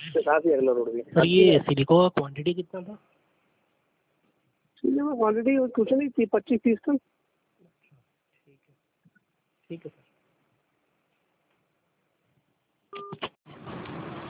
काफी अगला रोड भी। सर ये सिलिको का क्वांटिटी कितना था? सिलिको क्वांटिटी कुछ नहीं थी, 25-30 टन। ठीक है सर।